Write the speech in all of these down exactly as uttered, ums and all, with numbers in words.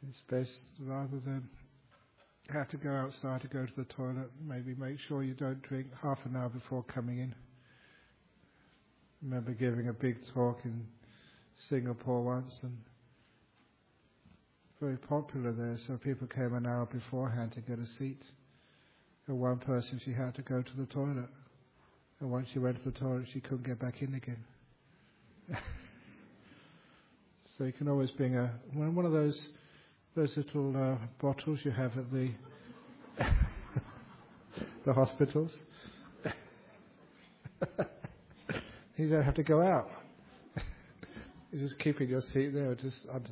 It's best rather than have to go outside to go to the toilet, maybe make sure you don't drink half an hour before coming in. I remember giving a big talk in Singapore once, and very popular there, so people came an hour beforehand to get a seat. And one person, she had to go to the toilet. And once she went to the toilet, she couldn't get back in again. So you can always bring a one of those those little uh, bottles you have at the the hospitals. You don't have to go out. You just keep in your seat there, just under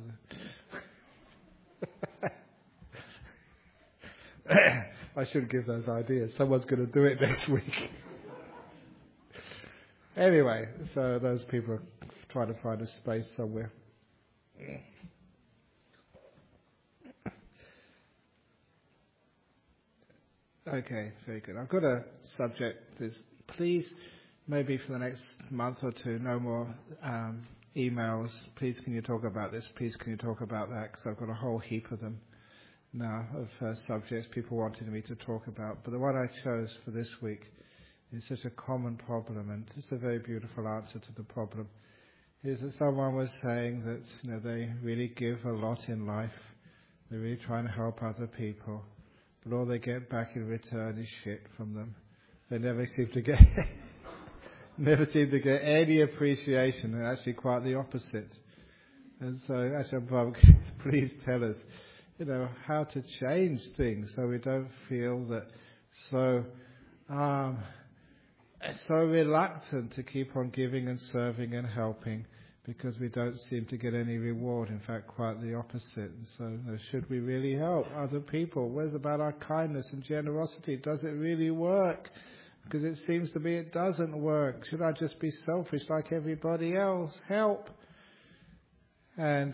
the I should give those ideas. Someone's going to do it next week. Anyway, so those people are trying to find a space somewhere. Okay, very good. I've got a subject. Is please, maybe for the next month or two, no more um, emails. Please, can you talk about this? Please, can you talk about that? Because I've got a whole heap of them now of uh, subjects people wanted me to talk about. But the one I chose for this week is such a common problem, and it's a very beautiful answer to the problem. Is that someone was saying that you know they really give a lot in life, they're really trying to help other people, but all they get back in return is shit from them. They never seem to get never seem to get any appreciation, and actually quite the opposite. And so, actually, Bob, please tell us, you know, how to change things so we don't feel that so. Um, so reluctant to keep on giving and serving and helping because we don't seem to get any reward. In fact, quite the opposite. And so, you know, should we really help other people? Where's about our kindness and generosity? Does it really work? Because it seems to me it doesn't work. Should I just be selfish like everybody else? Help! And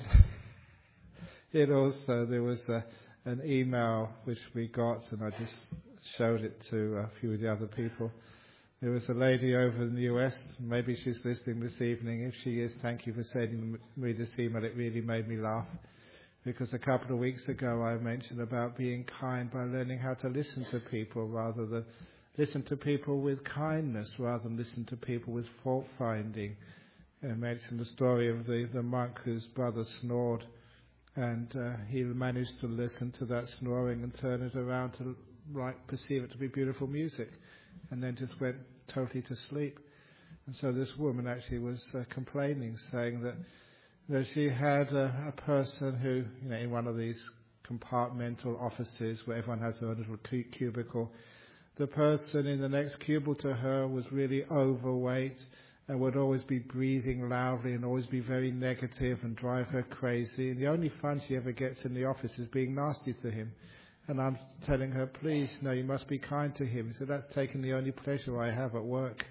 it also, there was a, an email which we got, and I just showed it to a few of the other people. There was a lady over in the U S, maybe she's listening this evening. If she is, thank you for sending me this email. It really made me laugh. Because a couple of weeks ago I mentioned about being kind by learning how to listen to people rather than listen to people with kindness rather than listen to people with fault finding. I mentioned the story of the, the monk whose brother snored, and uh, he managed to listen to that snoring and turn it around to like perceive it to be beautiful music, and then just went totally to sleep. And so this woman actually was uh, complaining, saying that that she had a, a person who, you know, in one of these compartmental offices where everyone has their little cubicle, the person in the next cubicle to her was really overweight and would always be breathing loudly and always be very negative and drive her crazy. And the only fun she ever gets in the office is being nasty to him. And I'm telling her, please, no, you must be kind to him. He said, that's taking the only pleasure I have at work.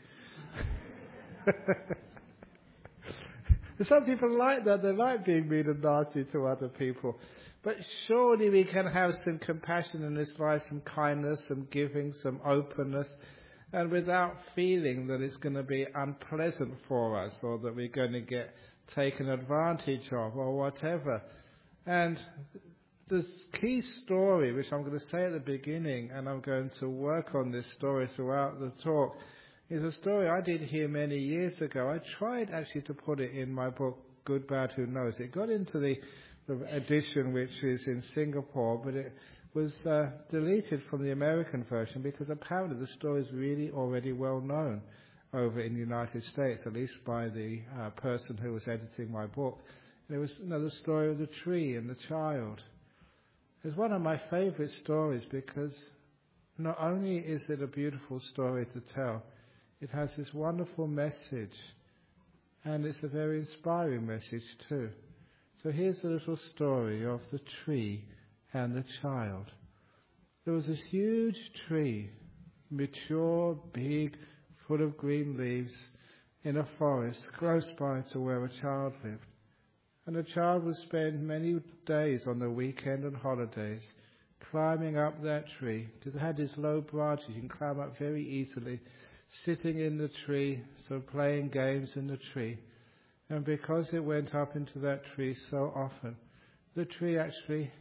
Some people like that. They like being mean and nasty to other people. But surely we can have some compassion in this life, some kindness, some giving, some openness, and without feeling that it's going to be unpleasant for us or that we're going to get taken advantage of or whatever. And the key story, which I'm going to say at the beginning, and I'm going to work on this story throughout the talk, is a story I did hear many years ago. I tried actually to put it in my book, Good, Bad, Who Knows. It got into the, the edition which is in Singapore, but it was uh, deleted from the American version because apparently the story is really already well known over in the United States, at least by the uh, person who was editing my book. And it was another story of the tree and the child. It's one of my favourite stories because not only is it a beautiful story to tell, it has this wonderful message, and it's a very inspiring message too. So here's a little story of the tree and the child. There was this huge tree, mature, big, full of green leaves, in a forest close by to where a child lived. And the child would spend many days on the weekend and holidays climbing up that tree, because it had these low branches you can climb up very easily, sitting in the tree, so playing games in the tree. And because it went up into that tree so often, the tree actually...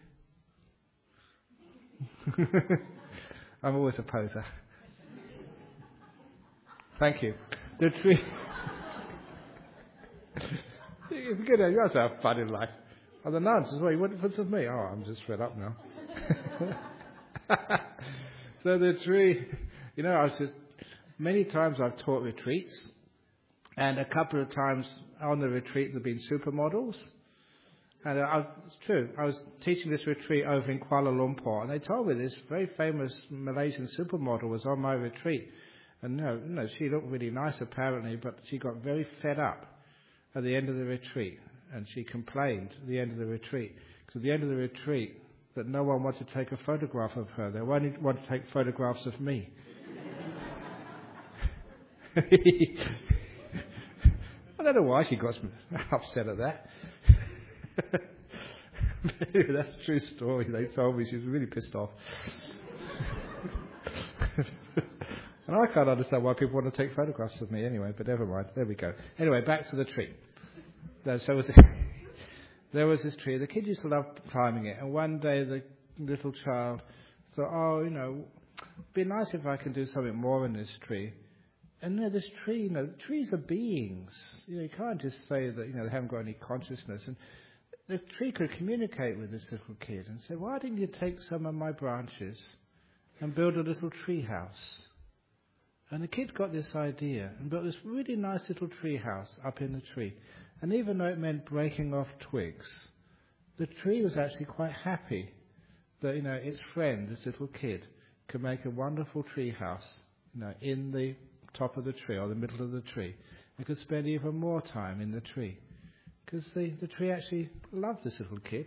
I'm always a poser. Thank you. The tree... You forget that, you have to have fun in life. And the nuns as well, you wouldn't put with me. Oh, I'm just fed up now. So the tree, you know, I was just, many times I've taught retreats, and a couple of times on the retreat there have been supermodels. And I, it's true, I was teaching this retreat over in Kuala Lumpur, and they told me this very famous Malaysian supermodel was on my retreat. And no, no, she looked really nice apparently, but she got very fed up at the end of the retreat, and she complained at the end of the retreat. Because at the end of the retreat, that no one wanted to take a photograph of her. They only wanted to take photographs of me. I don't know why she got upset at that. Anyway, that's a true story. They told me she was really pissed off. And I can't understand why people want to take photographs of me anyway, but never mind. There we go. Anyway, back to the tree. So was there was this tree. The kid used to love climbing it. And one day the little child thought, oh, you know, it'd be nice if I can do something more in this tree. And you know, this tree, you know, trees are beings. You know, you can't just say that, you know, they haven't got any consciousness. And the tree could communicate with this little kid and say, why didn't you take some of my branches and build a little tree house? And the kid got this idea and built this really nice little tree house up in the tree. And even though it meant breaking off twigs, the tree was actually quite happy that, you know, its friend, this little kid, could make a wonderful tree house, you know, in the top of the tree or the middle of the tree. It could spend even more time in the tree because the, the tree actually loved this little kid.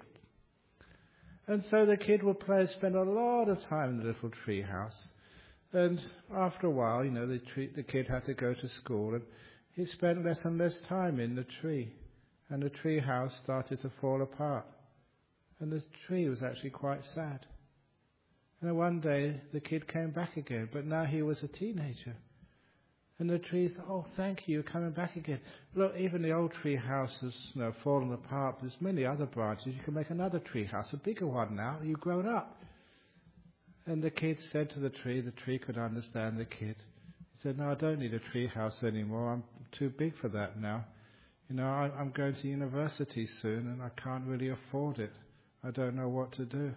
And so the kid would play, spend a lot of time in the little tree house. And after a while, you know, the, tree, the kid had to go to school, and he spent less and less time in the tree. And the tree house started to fall apart. And the tree was actually quite sad. And then one day, the kid came back again, but now he was a teenager. And the tree said, oh, thank you, you're coming back again. Look, even the old tree house has, you know, fallen apart. There's many other branches. You can make another tree house, a bigger one now. You've grown up. And the kid said to the tree, the tree could understand the kid. He said, no, I don't need a tree house anymore. I'm too big for that now. You know, I, I'm going to university soon and I can't really afford it. I don't know what to do.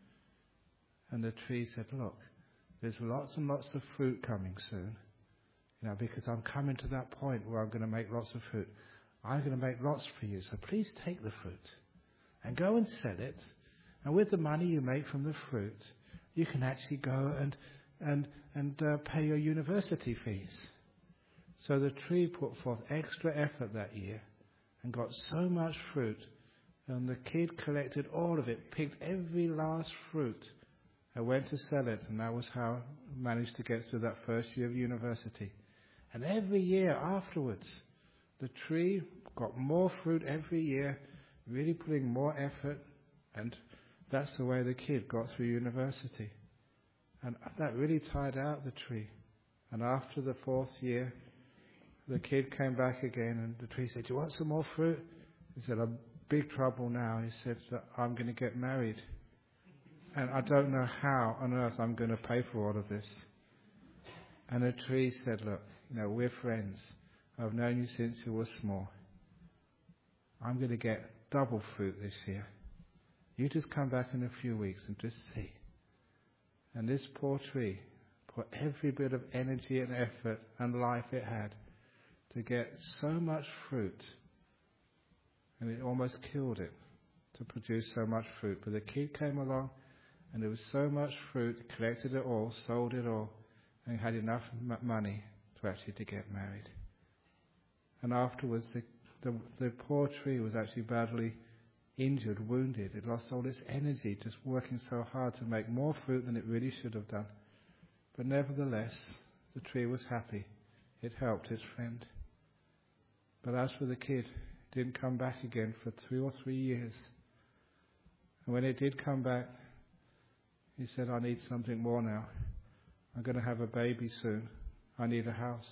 And the tree said, look, there's lots and lots of fruit coming soon. You know, because I'm coming to that point where I'm going to make lots of fruit. I'm going to make lots for you. So please take the fruit and go and sell it. And with the money you make from the fruit, you can actually go and and and uh, pay your university fees. So the tree put forth extra effort that year and got so much fruit, and the kid collected all of it, picked every last fruit, and went to sell it, and that was how he managed to get through that first year of university. And every year afterwards, the tree got more fruit every year, really putting more effort, and that's the way the kid got through university. And that really tired out the tree. And after the fourth year, the kid came back again, and the tree said, do you want some more fruit? He said, I'm in big trouble now. He said, I'm going to get married. And I don't know how on earth I'm going to pay for all of this. And the tree said, look, you know, we're friends. I've known you since you were small. I'm going to get double fruit this year. You just come back in a few weeks and just see. And this poor tree put every bit of energy and effort and life it had to get so much fruit. And it almost killed it to produce so much fruit. But the kid came along and there was so much fruit, collected it all, sold it all, and had enough m- money to actually to get married. And afterwards, the, the, the poor tree was actually badly injured, wounded. It lost all its energy just working so hard to make more fruit than it really should have done. But nevertheless, the tree was happy. It helped its friend. But as for the kid, it didn't come back again for two or three years. And when it did come back, he said, I need something more now. I'm going to have a baby soon. I need a house.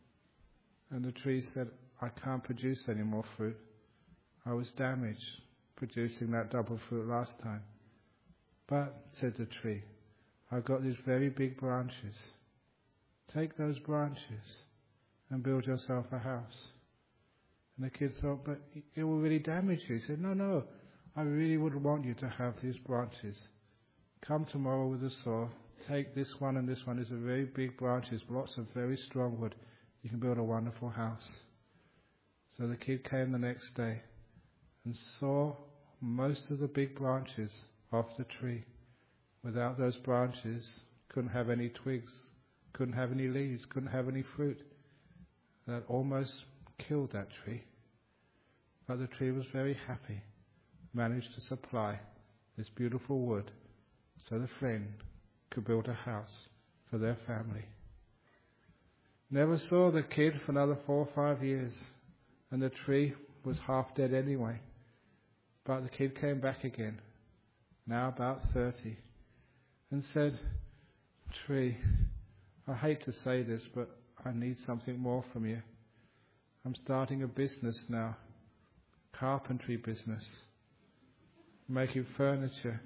And the tree said, I can't produce any more fruit. I was damaged producing that double fruit last time. But, said the tree, I've got these very big branches. Take those branches and build yourself a house. And the kid thought, but it will really damage you. He said, no, no, I really would want you to have these branches. Come tomorrow with a saw, take this one and this one. These are very big branches, lots of very strong wood. You can build a wonderful house. So the kid came the next day and saw most of the big branches off the tree. Without those branches, couldn't have any twigs, couldn't have any leaves, couldn't have any fruit. That almost killed that tree. But the tree was very happy, managed to supply this beautiful wood so the friend could build a house for their family. Never saw the kid for another four or five years, and the tree was half dead anyway. But the kid came back again, now about thirty, and said, tree, I hate to say this, but I need something more from you. I'm starting a business now, carpentry business, making furniture.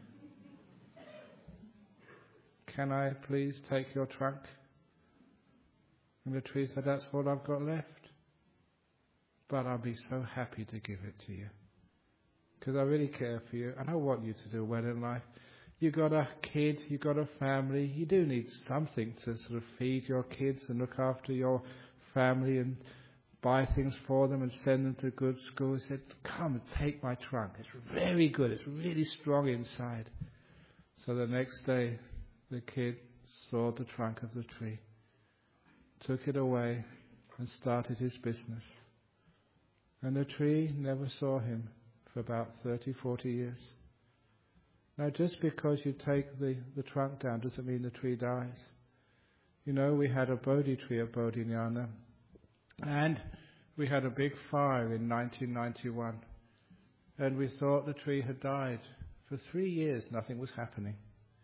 Can I please take your trunk? And the tree said, that's all I've got left. But I'll be so happy to give it to you, because I really care for you and I want you to do well in life. You've got a kid, you've got a family, you do need something to sort of feed your kids and look after your family and buy things for them and send them to good school. He said, come and take my trunk. It's very good, it's really strong inside. So the next day, the kid saw the trunk of the tree, took it away and started his business. And the tree never saw him for about thirty, forty years. Now, just because you take the, the trunk down doesn't mean the tree dies. You know, we had a Bodhi tree at Bodhinyana, and we had a big fire in nineteen ninety-one, and we thought the tree had died. For three years, nothing was happening.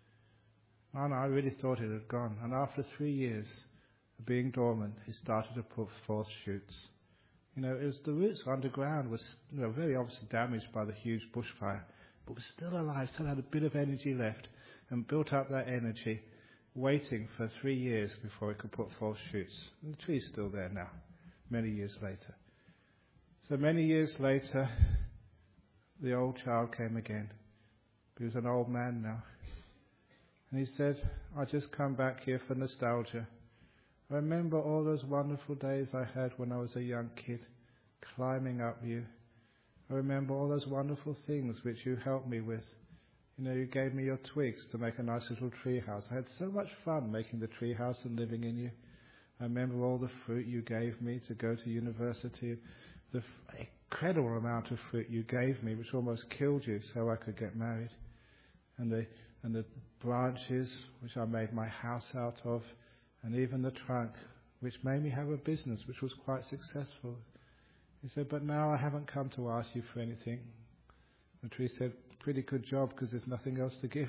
And I really thought it had gone. And after three years of being dormant, it started to put forth shoots. You know, it was the roots underground was, you know, very obviously damaged by the huge bushfire, but was still alive, still had a bit of energy left, and built up that energy, waiting for three years before it could put forth shoots. And the tree's still there now, many years later. So many years later, the old child came again. He was an old man now. And he said, I just come back here for nostalgia. I remember all those wonderful days I had when I was a young kid, climbing up you. I remember all those wonderful things which you helped me with. You know, you gave me your twigs to make a nice little tree house. I had so much fun making the tree house and living in you. I remember all the fruit you gave me to go to university, the f- incredible amount of fruit you gave me, which almost killed you so I could get married. And the, and the branches which I made my house out of, and even the trunk, which made me have a business which was quite successful. He said, but now I haven't come to ask you for anything. The tree said, pretty good job, because there's nothing else to give.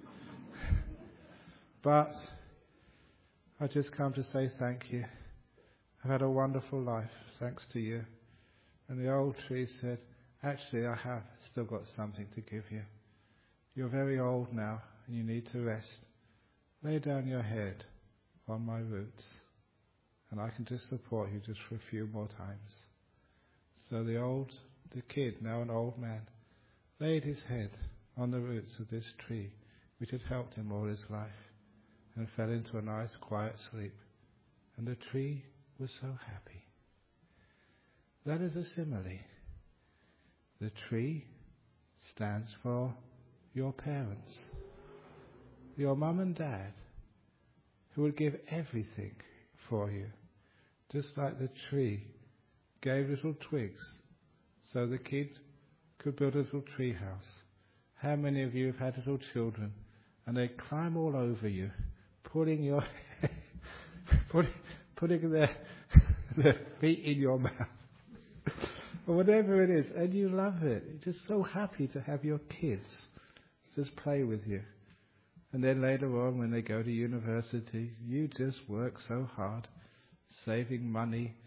But I just come to say thank you. I've had a wonderful life, thanks to you. And the old tree said, actually I have still got something to give you. You're very old now, and you need to rest. Lay down your head on my roots, and I can just support you just for a few more times. So the old, the kid, now an old man, laid his head on the roots of this tree, which had helped him all his life, and fell into a nice quiet sleep. And the tree was so happy. That is a simile. The tree stands for your parents, your mum and dad, who would give everything for you, just like the tree gave little twigs so the kid could build a little tree house. How many of you have had little children and they climb all over you, putting your putting, putting their, their feet in your mouth or whatever it is, and you love it. You're just so happy to have your kids just play with you. And then later on, when they go to university, you just work so hard, saving money,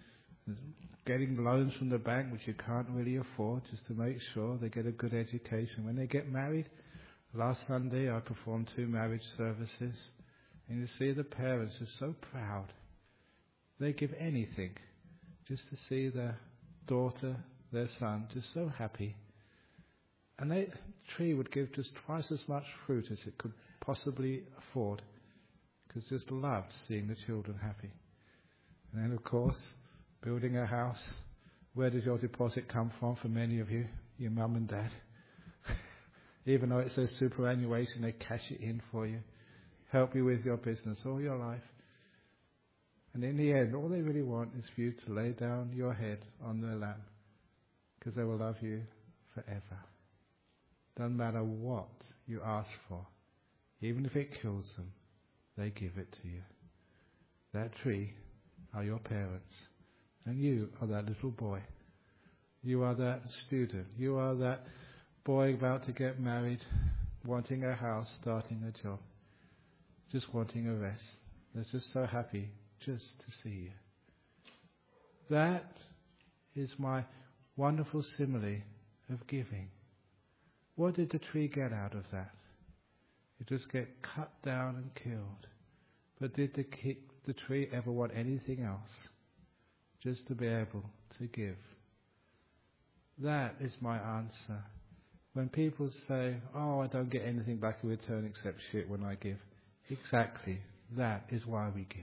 getting loans from the bank which you can't really afford just to make sure they get a good education. When they get married, last Sunday I performed two marriage services, and you see the parents are so proud. They give anything just to see their daughter, their son, just so happy. And the tree would give just twice as much fruit as it could possibly afford, because just loved seeing the children happy. And then, of course, building a house. Where does your deposit come from for many of you? Your mum and dad. Even though it says superannuation, they cash it in for you. Help you with your business all your life. And in the end, all they really want is for you to lay down your head on their lap, because they will love you forever. Doesn't matter what you ask for. Even if it kills them, they give it to you. That tree are your parents. And you are that little boy. You are that student. You are that boy about to get married, wanting a house, starting a job, just wanting a rest. They're just so happy just to see you. That is my wonderful simile of giving. What did the tree get out of that? It just get cut down and killed. But did the, ki- the tree ever want anything else? Just to be able to give. That is my answer. When people say, oh, I don't get anything back in return except shit when I give. Exactly. That is why we give.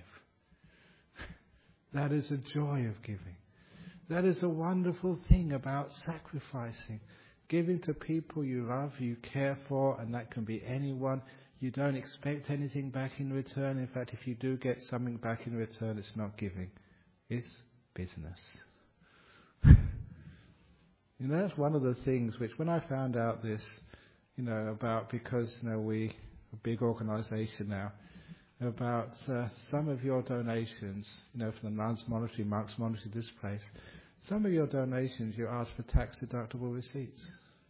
That is the joy of giving. That is a wonderful thing about sacrificing. Giving to people you love, you care for, and that can be anyone. You don't expect anything back in return. In fact, if you do get something back in return, it's not giving. It's business. You know, that's one of the things which, when I found out this, you know, about, because, you know, we, a big organisation now, about uh, some of your donations, you know, from the Nuns Monastery, Monks Monastery, this place, some of your donations you ask for tax-deductible receipts.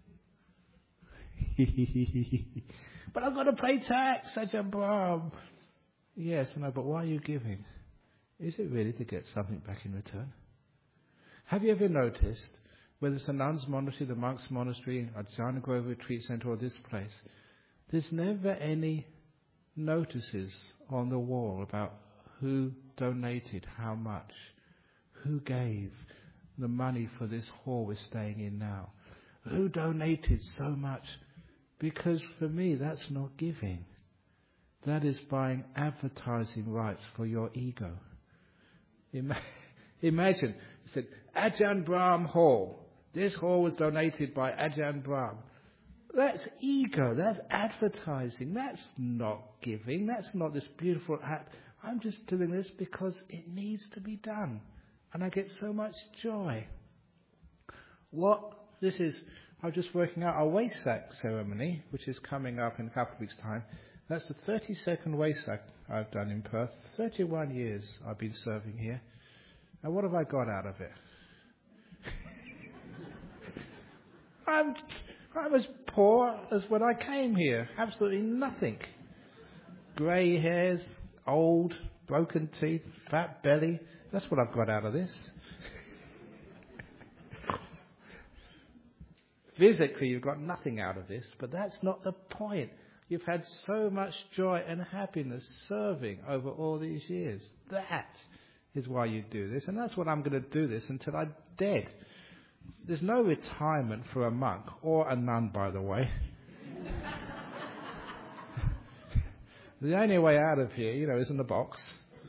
But I've got to pay tax, such a bomb. Yes, I know, but why are you giving? Is it really to get something back in return? Have you ever noticed, whether it's the Nuns Monastery, the Monks Monastery, a Jhana Grove Retreat Centre, or this place, there's never any notices on the wall about who donated how much, who gave the money for this hall we're staying in now, who donated so much, because for me that's not giving. That is buying advertising rights for your ego. Ima- Imagine, it said, Ajahn Brahm Hall. This hall was donated by Ajahn Brahm. That's ego, that's advertising, that's not giving, that's not this beautiful act. I'm just doing this because it needs to be done. And I get so much joy. What this is, I'm just working out our Wesak ceremony, which is coming up in a couple of weeks' time. That's the thirty-second Wesak I've done in Perth. thirty-one years I've been serving here. And what have I got out of it? I'm, I'm as poor as when I came here. Absolutely nothing. Grey hairs, old, broken teeth, fat belly. That's what I've got out of this. Physically, you've got nothing out of this, but that's not the point. You've had so much joy and happiness serving over all these years. That is why you do this, and that's what I'm going to do this until I'm dead. There's no retirement for a monk, or a nun, by the way. The only way out of here, you know, is in the box.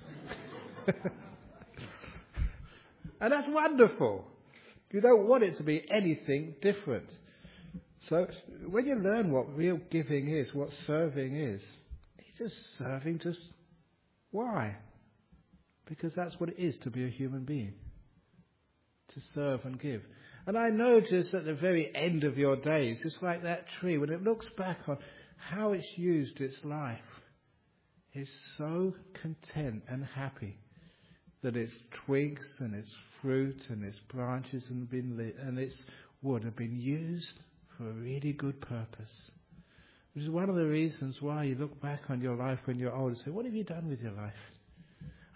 And that's wonderful. You don't want it to be anything different. So when you learn what real giving is, what serving is, it's just serving just why? Because that's what it is to be a human being. To serve and give. And I know just at the very end of your days, it's like that tree, when it looks back on how it's used its life, it's so content and happy that its twigs and its fruit and its branches and, been lit, and its wood have been used for a really good purpose. Which is one of the reasons why you look back on your life when you're old and say, what have you done with your life?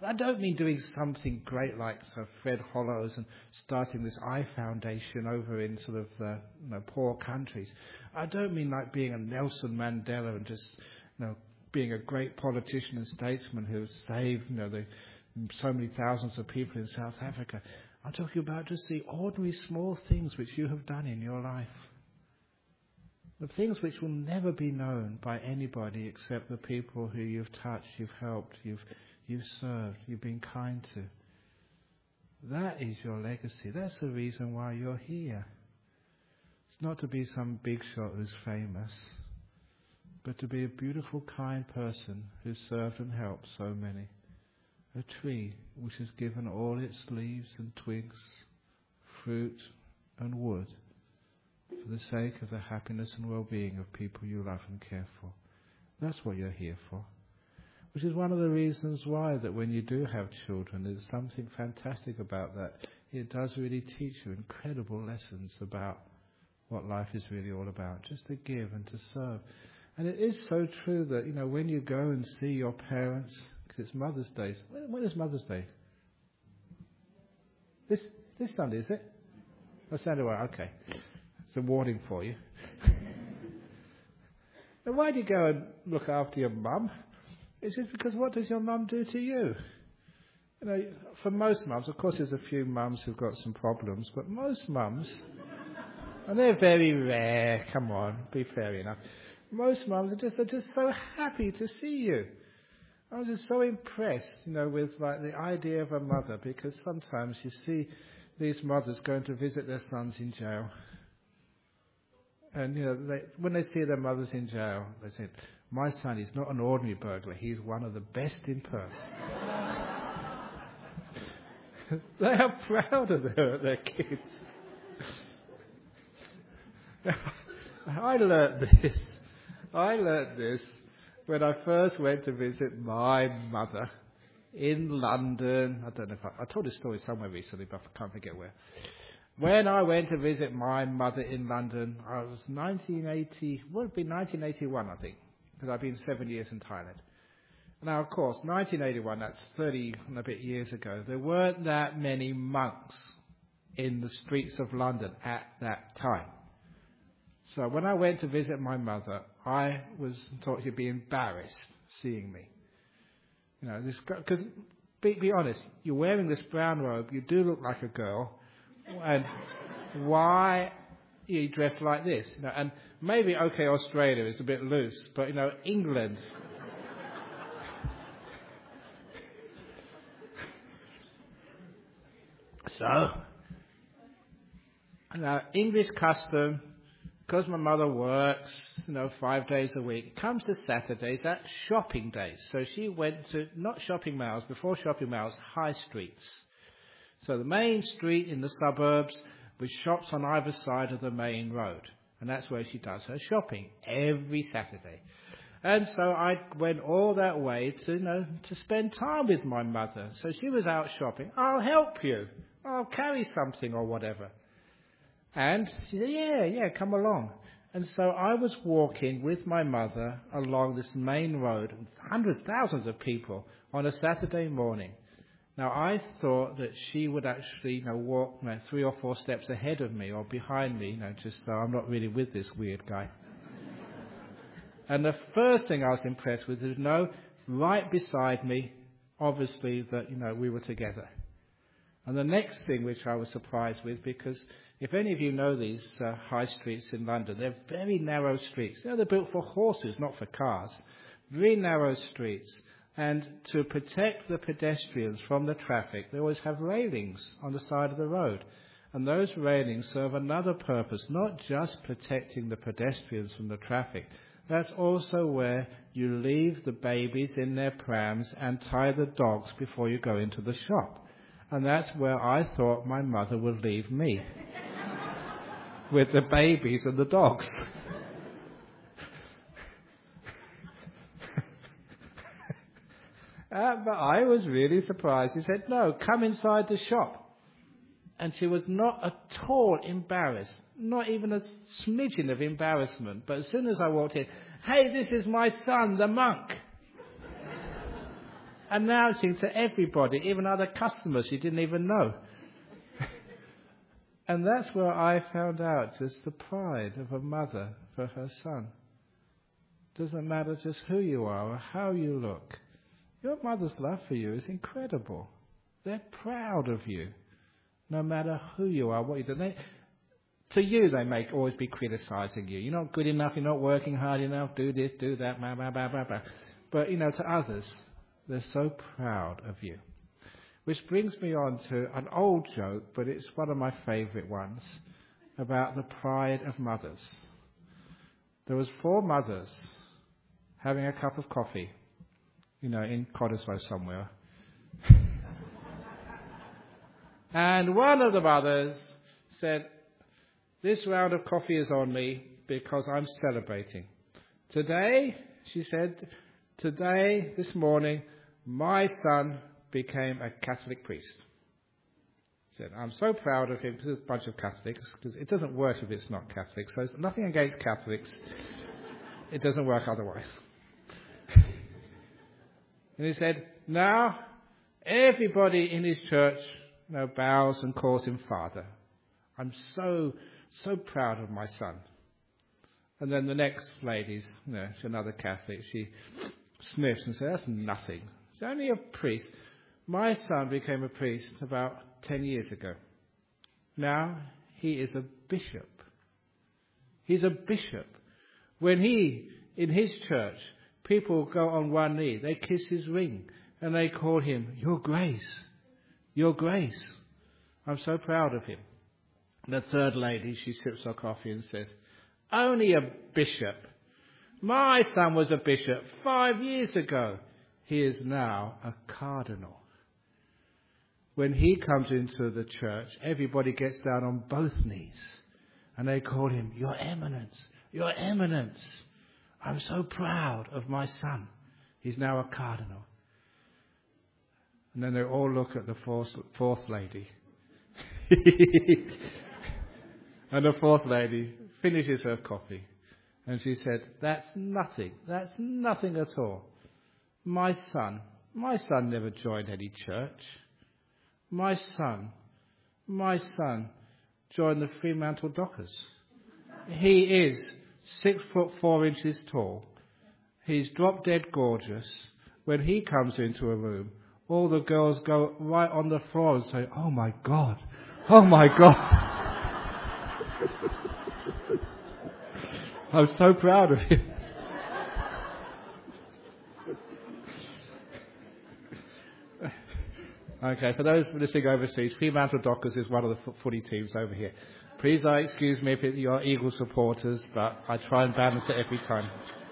I don't mean doing something great like sort of Fred Hollows and starting this eye foundation over in sort of uh, you know, poor countries. I don't mean like being a Nelson Mandela and just you know being a great politician and statesman who saved you know the, so many thousands of people in South Africa. I'm talking about just the ordinary small things which you have done in your life. The things which will never be known by anybody except the people who you've touched, you've helped, you've you've served, you've been kind to. That is your legacy. That's the reason why you're here. It's not to be some big shot who's famous, but to be a beautiful, kind person who served and helped so many. A tree which has given all its leaves and twigs, fruit and wood for the sake of the happiness and well-being of people you love and care for. That's what you're here for. Which is one of the reasons why that when you do have children, there's something fantastic about that. It does really teach you incredible lessons about what life is really all about, just to give and to serve. And it is so true that, you know, when you go and see your parents, because it's Mother's Day. When, when is Mother's Day? This this Sunday, is it? Oh, Sunday, well, okay. It's a warning for you. And why do you go and look after your mum? It's just because what does your mum do to you? You know, for most mums, of course there's a few mums who've got some problems, but most mums, and they're very rare, come on, be fair enough. Most mums are just, are just so happy to see you. I was just so impressed, you know, with like the idea of a mother, because sometimes you see these mothers going to visit their sons in jail. And, you know, they, when they see their mothers in jail, they say, my son is not an ordinary burglar, he's one of the best in Perth. They are proud of their, their kids. I learnt this. I learnt this when I first went to visit my mother in London. I don't know if I, I told this story somewhere recently, but I can't forget where. When I went to visit my mother in London, I was nineteen eighty, would have been nineteen eighty-one, I think, because I've been seven years in Thailand. Now, of course, nineteen eighty-one, that's thirty and a bit years ago, there weren't that many monks in the streets of London at that time. So when I went to visit my mother, I was thought she'd be embarrassed seeing me. You know, this because be, be honest, you're wearing this brown robe, you do look like a girl, and why are you dressed like this? You know, and maybe okay, Australia is a bit loose, but you know, England. So, now English custom. Because my mother works, you know, five days a week, it comes to Saturdays, that's shopping days. So she went to, not shopping malls, before shopping malls, high streets. So the main street in the suburbs with shops on either side of the main road. And that's where she does her shopping every Saturday. And so I went all that way to, you know, to spend time with my mother. So she was out shopping. I'll help you. I'll carry something or whatever. And she said, yeah, yeah, come along. And so I was walking with my mother along this main road, hundreds, thousands of people, on a Saturday morning. Now, I thought that she would actually, you know, walk you know, three or four steps ahead of me or behind me, you know, just so I'm not really with this weird guy. And the first thing I was impressed with is, no, right beside me, obviously, that, you know, we were together. And the next thing which I was surprised with, because if any of you know these uh, high streets in London, they're very narrow streets. You know, they're built for horses, not for cars. Very narrow streets. And to protect the pedestrians from the traffic, they always have railings on the side of the road. And those railings serve another purpose, not just protecting the pedestrians from the traffic. That's also where you leave the babies in their prams and tie the dogs before you go into the shop. And that's where I thought my mother would leave me, with the babies and the dogs. uh, but I was really surprised. She said, no, come inside the shop. And she was not at all embarrassed, not even a smidgen of embarrassment. But as soon as I walked in, hey, this is my son, the monk. announcing to everybody, even other customers she didn't even know. And that's where I found out just the pride of a mother for her son. Doesn't matter just who you are or how you look. Your mother's love for you is incredible. They're proud of you, no matter who you are, what you do. They, to you, they may always be criticizing you. You're not good enough, you're not working hard enough, do this, do that, blah, blah, blah, blah, blah. But, you know, to others, they're so proud of you. Which brings me on to an old joke, but it's one of my favourite ones, about the pride of mothers. There was four mothers having a cup of coffee, you know, in Cottesloe somewhere. And one of the mothers said, "This round of coffee is on me because I'm celebrating. Today," she said, "today, this morning, my son became a Catholic priest." Said, "I'm so proud of him," because there's a bunch of Catholics, because it doesn't work if it's not Catholic. So it's nothing against Catholics. It doesn't work otherwise. And he said, "Now, everybody in his church, you know, bows and calls him Father. I'm so, so proud of my son." And then the next lady, you know, she's another Catholic, she sniffs and says, "That's nothing. It's only a priest. My son became a priest about ten years ago. Now he is a bishop. He's a bishop. When he, in his church, people go on one knee, they kiss his ring, and they call him, 'Your Grace, Your Grace.' I'm so proud of him." And the third lady, she sips her coffee and says, "Only a bishop. My son was a bishop five years ago. He is now a cardinal. When he comes into the church, everybody gets down on both knees and they call him, 'Your Eminence, Your Eminence. I'm so proud of my son. He's now a cardinal.'" And then they all look at the fourth, fourth lady. And the fourth lady finishes her coffee. And she said, "That's nothing. That's nothing at all. My son, my son never joined any church. My son, my son joined the Fremantle Dockers. He is six foot four inches tall. He's drop dead gorgeous. When he comes into a room, all the girls go right on the floor and say, 'Oh my God, oh my God.' I'm so proud of him." Okay, for those listening overseas, Fremantle Dockers is one of the footy teams over here. Please uh, excuse me if it, you're Eagle supporters, but I try and balance it every time.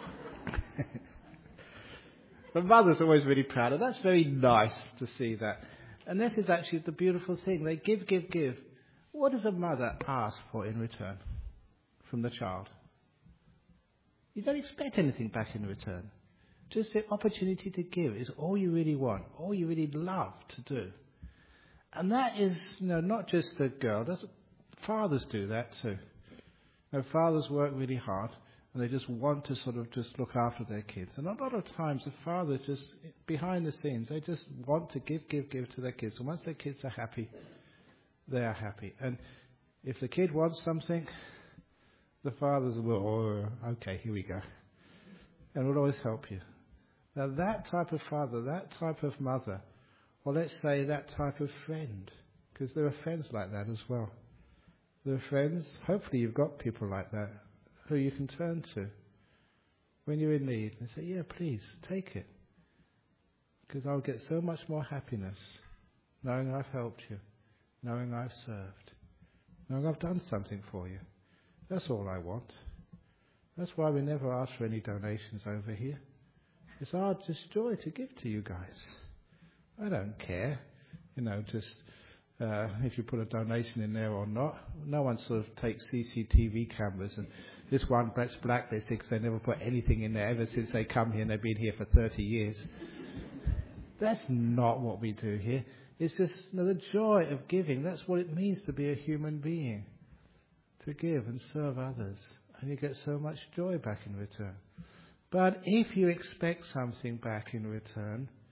But mother's always really proud, and that's very nice to see that. And this is actually the beautiful thing. They give, give, give. What does a mother ask for in return from the child? You don't expect anything back in return. Just the opportunity to give is all you really want, all you really love to do. And that is, you know, not just a girl. That's, fathers do that too. You know, fathers work really hard and they just want to sort of just look after their kids. And a lot of times the father just, behind the scenes, they just want to give, give, give to their kids. And once their kids are happy, they are happy. And if the kid wants something, the fathers will, "Oh, okay, here we go." And will always help you. Now that type of father, that type of mother, or let's say that type of friend, because there are friends like that as well. There are friends, hopefully you've got people like that, who you can turn to when you're in need and say, "Yeah, please, take it. Because I'll get so much more happiness knowing I've helped you, knowing I've served, knowing I've done something for you. That's all I want." That's why we never ask for any donations over here. It's our just joy to give to you guys. I don't care, you know, just uh, if you put a donation in there or not. No one sort of takes C C T V cameras and this one gets blacklisted because they never put anything in there ever since they come here and they've been here for thirty years. That's not what we do here. It's just, you know, the joy of giving. That's what it means to be a human being. To give and serve others. And you get so much joy back in return. But if you expect something back in return,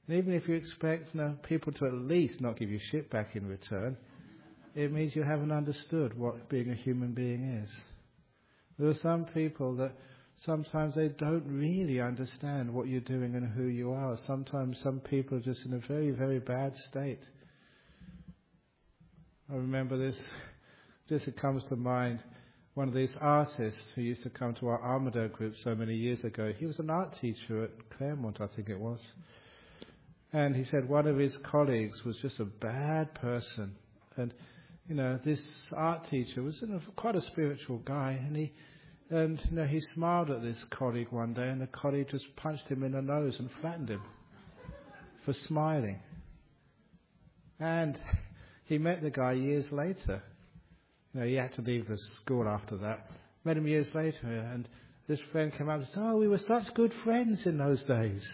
And even if you expect you know, people to at least not give you shit back in return, it means you haven't understood what being a human being is. There are some people that sometimes they don't really understand what you're doing and who you are. Sometimes some people are just in a very, very bad state. I remember this, just it comes to mind, one of these artists who used to come to our Armado group so many years ago. He was an art teacher at Claremont, I think it was. And he said one of his colleagues was just a bad person. And, you know, this art teacher was you know, quite a spiritual guy. And he, and, you know, he smiled at this colleague one day, and the colleague just punched him in the nose and flattened him for smiling. And he met the guy years later. You know, he had to leave the school after that. Met him years later, and this friend came up and said, "Oh, we were such good friends in those days."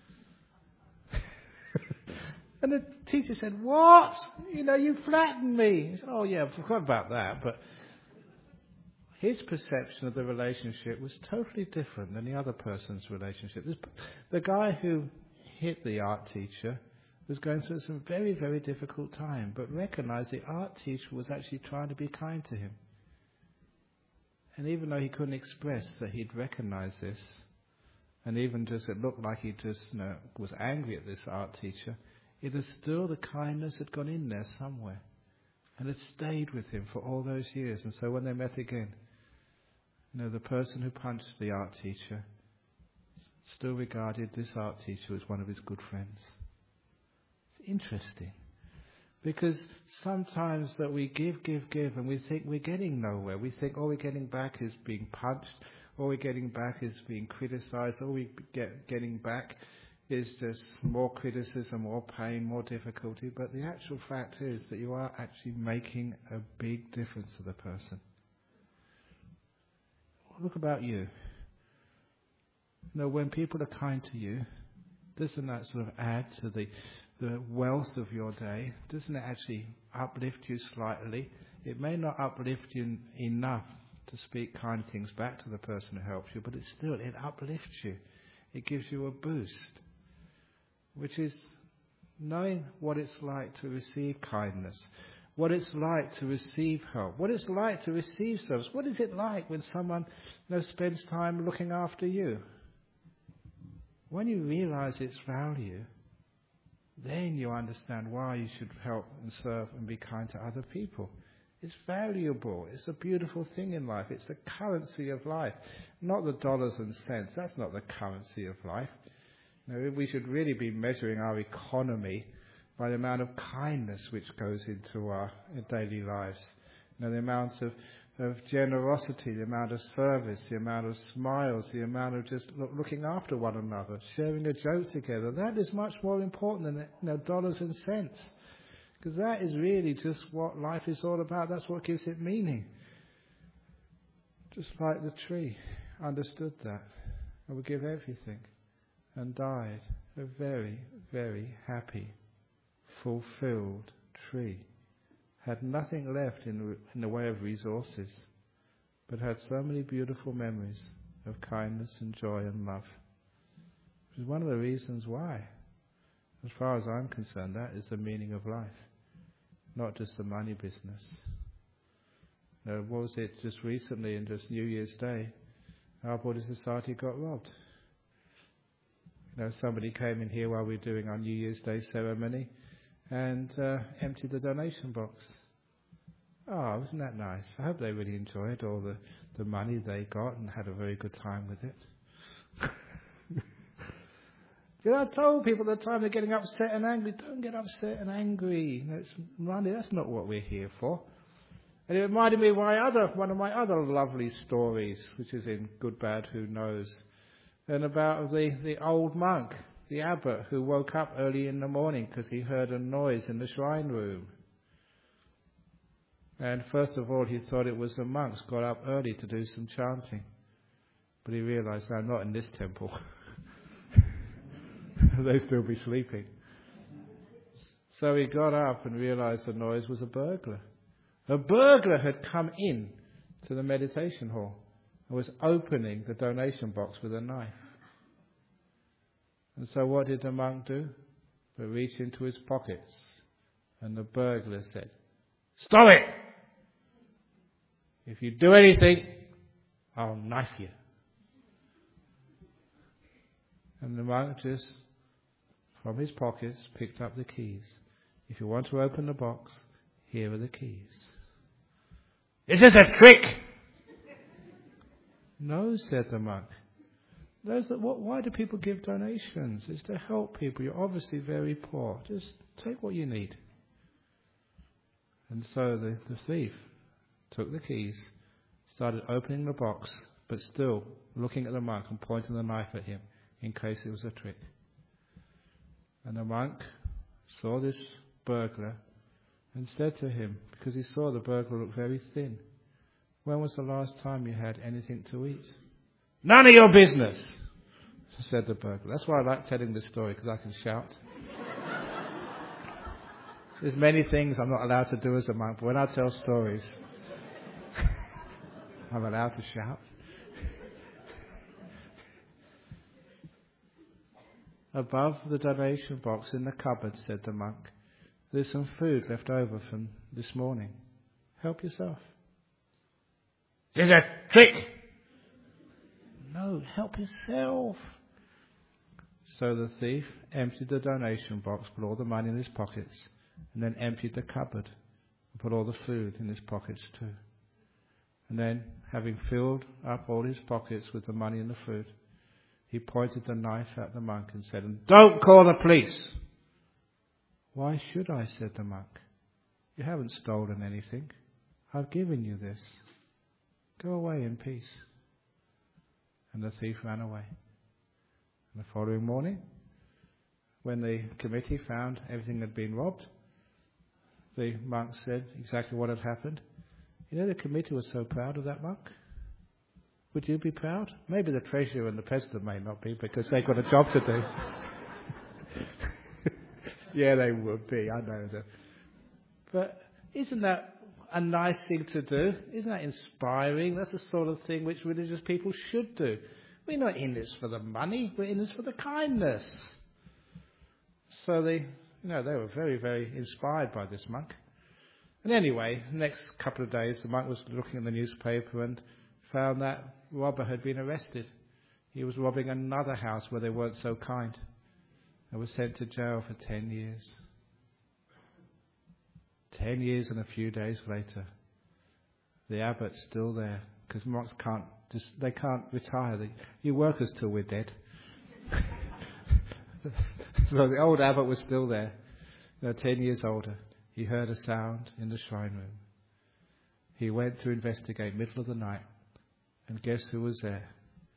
And the teacher said, "What? You know, you flattened me." He said, "Oh, yeah, I forgot about that." But his perception of the relationship was totally different than the other person's relationship. The guy who hit the art teacher was going through some very, very difficult time, but recognized the art teacher was actually trying to be kind to him. And even though he couldn't express that he'd recognized this, and even just it looked like he just you know, was angry at this art teacher, it was still the kindness had gone in there somewhere, and it stayed with him for all those years. And so when they met again, you know, the person who punched the art teacher still regarded this art teacher as one of his good friends. It's interesting, because sometimes that we give, give, give, and we think we're getting nowhere. We think all we're getting back is being punched, all we're getting back is being criticized, all we get getting back is just more criticism, more pain, more difficulty. But the actual fact is that you are actually making a big difference to the person. Look about you. You know, when people are kind to you, doesn't that sort of add to the the wealth of your day? Doesn't it actually uplift you slightly? It may not uplift you enough to speak kind things back to the person who helps you, but it still, it uplifts you. It gives you a boost, which is knowing what it's like to receive kindness, what it's like to receive help, what it's like to receive service. What is it like when someone you know, spends time looking after you? When you realize its value, then you understand why you should help and serve and be kind to other people. It's valuable. It's a beautiful thing in life. It's the currency of life, not the dollars and cents. That's not the currency of life. No, we should really be measuring our economy by the amount of kindness which goes into our daily lives. You know, the amount of, of generosity, the amount of service, the amount of smiles, the amount of just look, looking after one another, sharing a joke together. That is much more important than you know, dollars and cents. Because that is really just what life is all about. That's what gives it meaning. Just like the tree understood that and would give everything and died a very, very happy, fulfilled tree. Had nothing left in, in the way of resources, but had so many beautiful memories of kindness and joy and love. Which is one of the reasons why, as far as I'm concerned, that is the meaning of life. Not just the money business. You know, what was it just recently, in just New Year's Day, our Buddhist Society got robbed. You know, somebody came in here while we were doing our New Year's Day ceremony and uh, emptied the donation box. Oh, wasn't that nice? I hope they really enjoyed all the, the money they got and had a very good time with it. You know, I told people at the time they're getting upset and angry. Don't get upset and angry. It's money. That's not what we're here for. And it reminded me of my other, one of my other lovely stories, which is in Good, Bad, Who Knows, and about the, the old monk, the abbot, who woke up early in the morning because he heard a noise in the shrine room. And first of all, he thought it was the monks got up early to do some chanting. But he realized, no, not in this temple. They'd still be sleeping. So he got up and realized the noise was a burglar. A burglar had come in to the meditation hall and was opening the donation box with a knife. And so what did the monk do? but reached into his pockets, and the burglar said, "Stop it! If you do anything, I'll knife you." And the monk just, from his pockets, picked up the keys. "If you want to open the box, here are the keys." "Is this a trick?" "No," said the monk. Those are, what, why do people give donations? It's to help people. You're obviously very poor. Just take what you need. And so the, the thief took the keys, started opening the box, but still looking at the monk and pointing the knife at him in case it was a trick. And the monk saw this burglar and said to him, because he saw the burglar look very thin, "When was the last time you had anything to eat?" "None of your business," said the burglar. That's why I like telling this story, because I can shout. There's many things I'm not allowed to do as a monk, but when I tell stories, I'm allowed to shout. "Above the donation box in the cupboard," said the monk, "there's some food left over from this morning. Help yourself." "Is this a trick?" "No, help yourself." So the thief emptied the donation box, put all the money in his pockets, and then emptied the cupboard and put all the food in his pockets too. And then, having filled up all his pockets with the money and the food, he pointed the knife at the monk and said, "And don't call the police." "Why should I?" said the monk. "You haven't stolen anything. I've given you this. Go away in peace." And the thief ran away. And the following morning, when the committee found everything had been robbed, the monk said exactly what had happened. "You know, the committee was so proud of that monk. Would you be proud?" Maybe the treasurer and the president may not be, because they've got a job to do. Yeah, they would be, I know that. But isn't that a nice thing to do? Isn't that inspiring? That's the sort of thing which religious people should do. We're not in this for the money, we're in this for the kindness. So they, you know, they were very, very inspired by this monk. And anyway, the next couple of days, the monk was looking at the newspaper and found that robber had been arrested. He was robbing another house where they weren't so kind, and was sent to jail for ten years. Ten years and a few days later, the abbot's still there, because monks can't just, they can't retire. They, you work us till we're dead. So the old abbot was still there, you know, ten years older. He heard a sound in the shrine room. He went to investigate, middle of the night, and guess who was there?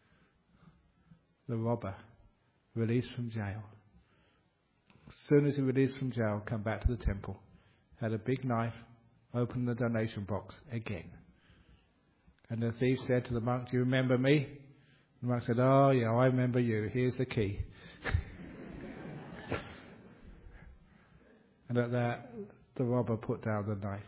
The robber, released from jail. As soon as he released from jail, come back to the temple, had a big knife, opened the donation box again. And the thief said to the monk, "Do you remember me?" The monk said, "Oh yeah, I remember you. Here's the key." And at that, the robber put down the knife,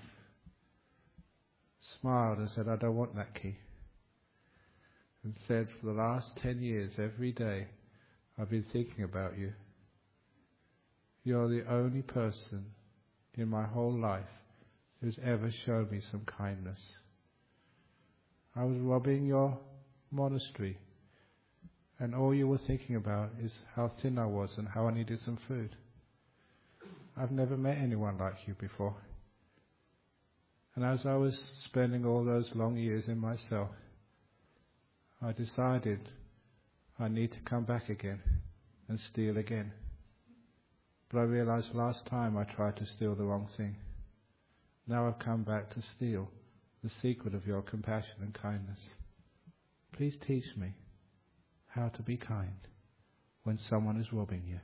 smiled and said, "I don't want that key." And said, "For the last ten years, every day, I've been thinking about you. You're the only person in my whole life who's ever shown me some kindness. I was robbing your monastery, and all you were thinking about is how thin I was and how I needed some food. I've never met anyone like you before. And as I was spending all those long years in my cell, I decided I need to come back again and steal again. But I realized last time I tried to steal the wrong thing. Now I've come back to steal the secret of your compassion and kindness. Please teach me how to be kind when someone is robbing you."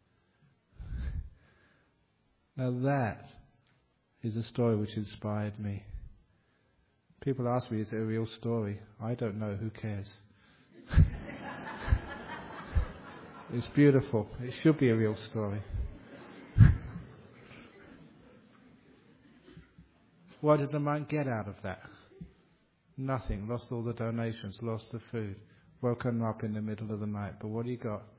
Now that is a story which inspired me. People ask me, is it a real story? I don't know, who cares? It's beautiful. It should be a real story. What did the monk get out of that? Nothing. Lost all the donations, lost the food, woken up in the middle of the night. But what he got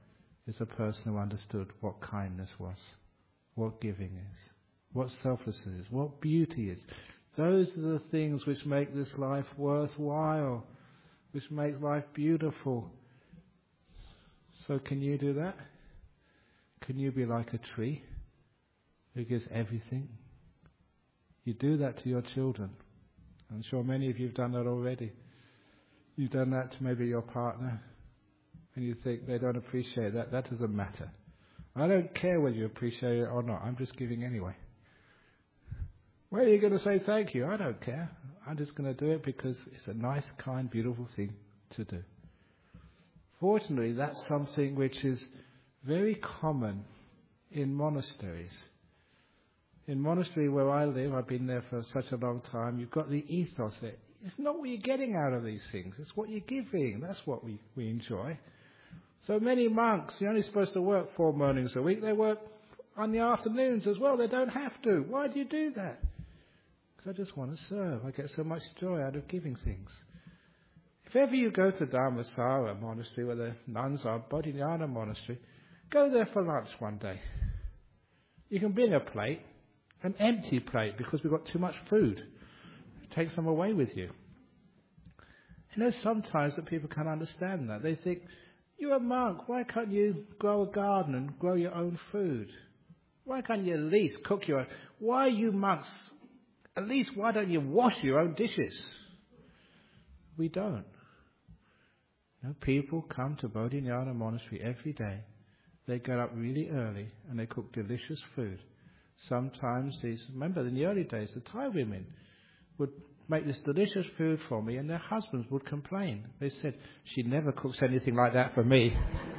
is a person who understood what kindness was, what giving is, what selflessness is, what beauty is. Those are the things which make this life worthwhile, which make life beautiful. So can you do that? Can you be like a tree who gives everything? You do that to your children. I'm sure many of you have done that already. You've done that to maybe your partner, and you think they don't appreciate that. That doesn't matter. I don't care whether you appreciate it or not. I'm just giving anyway. When are you going to say thank you? I don't care. I'm just going to do it because it's a nice, kind, beautiful thing to do. Fortunately, that's something which is very common in monasteries. In monastery where I live, I've been there for such a long time, you've got the ethos there. It's not what you're getting out of these things, it's what you're giving. That's what we, we enjoy. So many monks, you're only supposed to work four mornings a week, they work on the afternoons as well. They don't have to. Why do you do that? Because I just want to serve. I get so much joy out of giving things. If ever you go to Dharmasara monastery, where the nuns are, Bodhinyana monastery, go there for lunch one day. You can bring a plate, an empty plate, because we've got too much food. Take some away with you. You know, sometimes that people can't understand that. They think, you're a monk, why can't you grow a garden and grow your own food? Why can't you at least cook your own? Why are you monks? At least why don't you wash your own dishes? We don't. You know, people come to Bodhinyana monastery every day. They get up really early and they cook delicious food. Sometimes these, remember in the early days, the Thai women would make this delicious food for me and their husbands would complain. They said, she never cooks anything like that for me.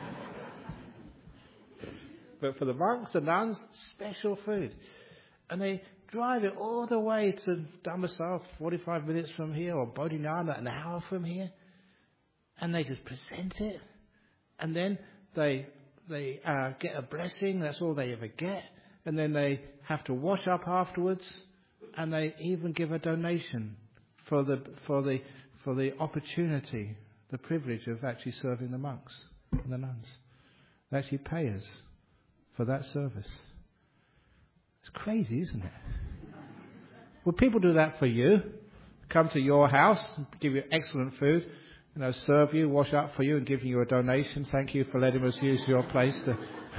But for the monks and nuns, special food. And they drive it all the way to Dhammasara, forty-five minutes from here, or Bodhinyana, an hour from here. And they just present it. And then they they uh, get a blessing, that's all they ever get. And then they have to wash up afterwards. And they even give a donation for the for the for the opportunity, the privilege of actually serving the monks and the nuns. They actually pay us for that service. It's crazy, isn't it? Would people do that for you? Come to your house, give you excellent food, you know, serve you, wash up for you, and give you a donation. Thank you for letting us use your place. To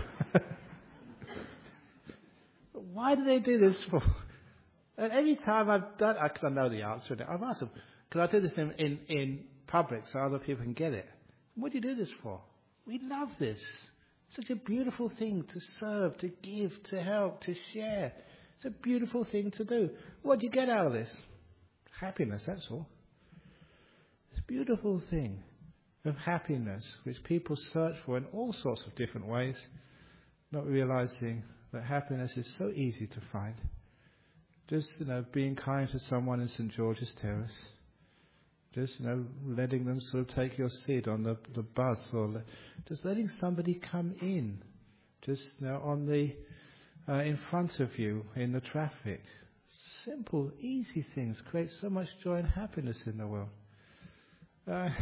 Why do they do this for? And every time I've done, because I know the answer, I've asked them, because I do this in, in, in public so other people can get it. What do you do this for? We love this. Such a beautiful thing to serve, to give, to help, to share. It's a beautiful thing to do. What do you get out of this? Happiness, that's all. It's a beautiful thing of happiness which people search for in all sorts of different ways, not realizing that happiness is so easy to find. Just, you know, being kind to someone in Saint George's Terrace. Just, you know, letting them sort of take your seat on the, the bus, or le- just letting somebody come in. Just, you know, on the, uh, in front of you in the traffic. Simple, easy things create so much joy and happiness in the world. Uh,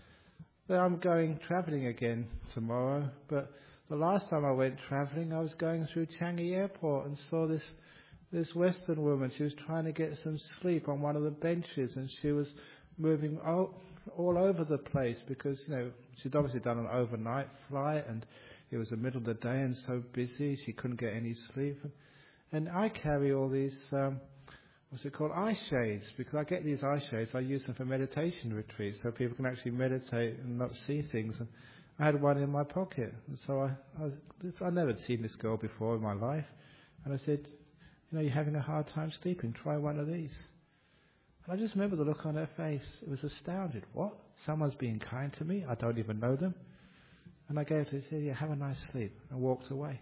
I'm going travelling again tomorrow, but the last time I went travelling, I was going through Changi Airport and saw this This Western woman. She was trying to get some sleep on one of the benches, and she was moving all, all over the place because, you know, she'd obviously done an overnight flight and it was the middle of the day and so busy she couldn't get any sleep. And I carry all these, um, what's it called, eye shades, because I get these eye shades. I use them for meditation retreats so people can actually meditate and not see things. And I had one in my pocket, and so I, I, I never seen this girl before in my life, and I said, you know, you're having a hard time sleeping, try one of these. And I just remember the look on her face. It was astounded. What? Someone's being kind to me? I don't even know them. And I gave it to her, said, yeah, have a nice sleep, and walked away.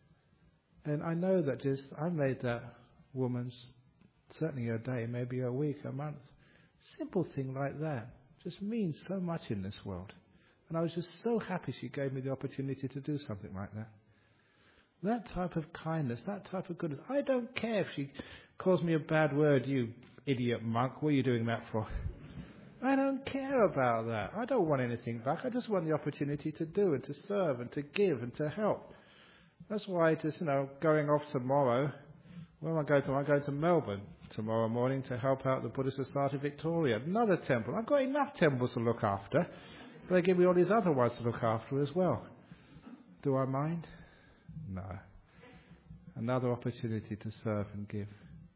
And I know that just, I made that woman's, certainly a day, maybe a week, a month. Simple thing like that just means so much in this world. And I was just so happy she gave me the opportunity to do something like that. That type of kindness, that type of goodness. I don't care if she calls me a bad word, you idiot monk. What are you doing that for? I don't care about that. I don't want anything back. I just want the opportunity to do and to serve and to give and to help. That's why just, you know, going off tomorrow, where am I going to? I'm going to Melbourne tomorrow morning to help out the Buddhist Society Victoria. Another temple. I've got enough temples to look after, but they give me all these other ones to look after as well. Do I mind? No. Another opportunity to serve and give.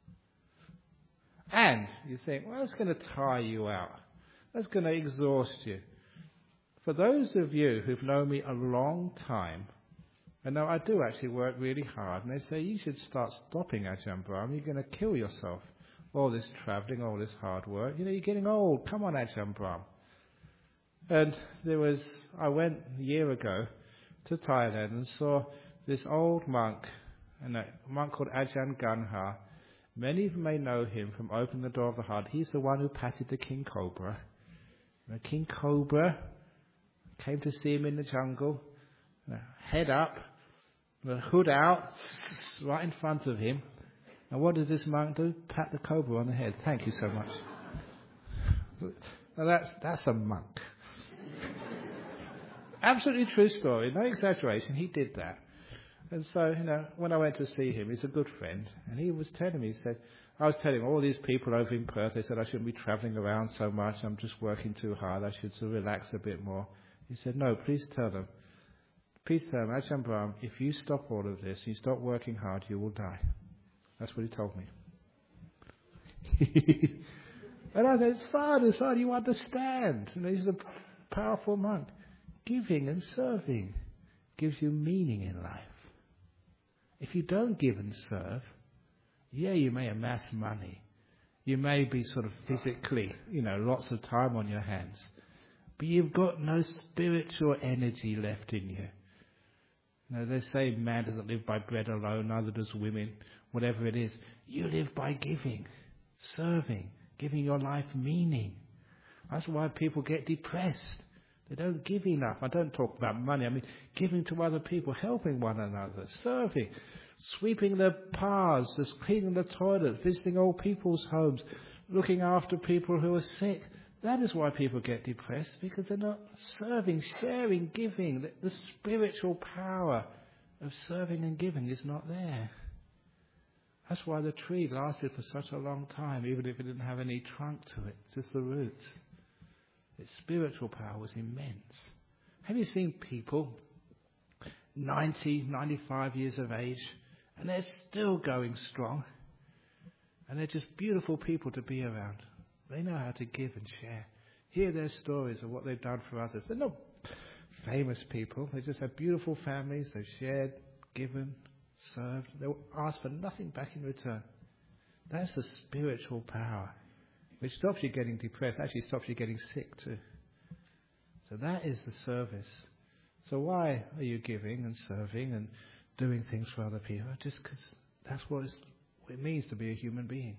And you think, well, that's going to tire you out. That's going to exhaust you. For those of you who've known me a long time, and now I do actually work really hard, and they say, you should start stopping Ajahn Brahm, you're going to kill yourself. All this travelling, all this hard work, you know, you're getting old, come on Ajahn Brahm. And there was, I went a year ago to Thailand and saw this old monk, and a monk called Ajahn Ganha. Many of you may know him from Open the Door of the Heart. He's the one who patted the king cobra. The king cobra came to see him in the jungle, head up, the hood out, right in front of him. And what does this monk do? Pat the cobra on the head. Thank you so much. Now that's that's a monk. Absolutely true story, no exaggeration. He did that. And so, you know, when I went to see him, he's a good friend, and he was telling me, he said, I was telling all these people over in Perth, they said I shouldn't be travelling around so much, I'm just working too hard, I should sort of relax a bit more. He said, no, please tell them, please tell them, Ajahn Brahm, if you stop all of this, you stop working hard, you will die. That's what he told me. And I said, it's fine, it's fine, you understand. You know, he's a powerful monk. Giving and serving gives you meaning in life. If you don't give and serve, yeah, you may amass money. You may be sort of physically, you know, lots of time on your hands. But you've got no spiritual energy left in you. You know, they say man doesn't live by bread alone, neither does women, whatever it is. You live by giving, serving, giving your life meaning. That's why people get depressed. They don't give enough. I don't talk about money. I mean, giving to other people, helping one another, serving, sweeping the paths, just cleaning the toilets, visiting old people's homes, looking after people who are sick. That is why people get depressed, because they're not serving, sharing, giving. The, the spiritual power of serving and giving is not there. That's why the tree lasted for such a long time, even if it didn't have any trunk to it, just the roots. Its spiritual power was immense. Have you seen people, ninety, ninety-five years of age, and they're still going strong? And they're just beautiful people to be around. They know how to give and share. Hear their stories of what they've done for others. They're not famous people. They just have beautiful families. They've shared, given, served. They'll ask for nothing back in return. That's the spiritual power, which stops you getting depressed, actually stops you getting sick too. So that is the service. So why are you giving and serving and doing things for other people? Just because that's what, it's, what it means to be a human being.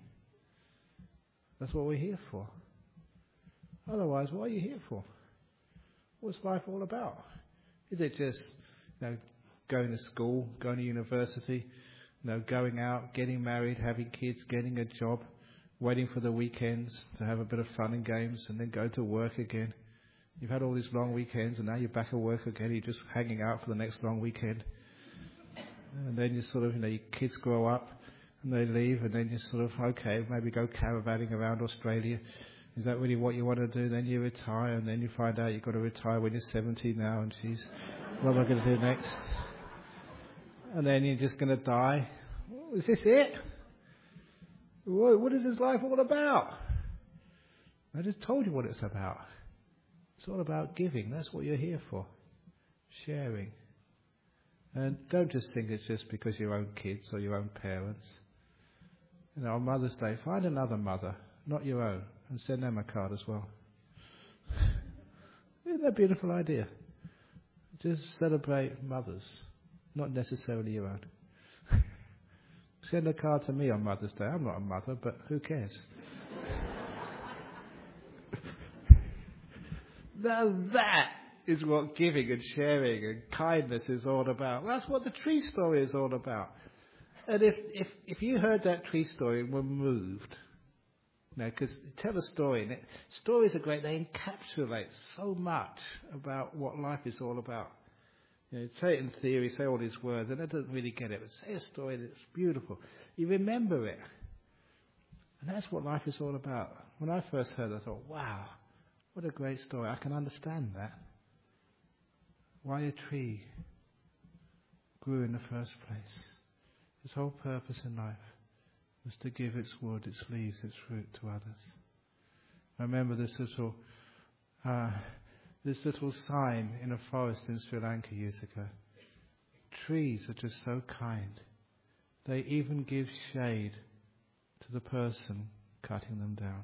That's what we're here for. Otherwise, what are you here for? What's life all about? Is it just, you know, going to school, going to university, you know, going out, getting married, having kids, getting a job, waiting for the weekends to have a bit of fun and games, and then go to work again? You've had all these long weekends, and now you're back at work again. You're just hanging out for the next long weekend. And then you sort of, you know, your kids grow up, and they leave, and then you sort of, okay, maybe go caravanning around Australia. Is that really what you want to do? Then you retire, and then you find out you've got to retire when you're seventy now, and geez, what am I going to do next? And then you're just going to die. Oh, is this it? What is this life all about? I just told you what it's about. It's all about giving. That's what you're here for. Sharing. And don't just think it's just because your own kids or your own parents. You know, on Mother's Day, find another mother, not your own, and send them a card as well. Isn't that a beautiful idea? Just celebrate mothers, not necessarily your own. Send a card to me on Mother's Day. I'm not a mother, but who cares? Now that is what giving and sharing and kindness is all about. That's what the tree story is all about. And if, if, if you heard that tree story and were moved, You know, because tell a story, and it, stories are great. They encapsulate so much about what life is all about. You know, say it in theory, say all these words, and it doesn't really get it. But say a story that's beautiful. You remember it. And that's what life is all about. When I first heard it, I thought, wow, what a great story. I can understand that. Why a tree grew in the first place. Its whole purpose in life was to give its wood, its leaves, its fruit to others. I remember this little uh, this little sign in a forest in Sri Lanka years ago. Trees are just so kind. They even give shade to the person cutting them down.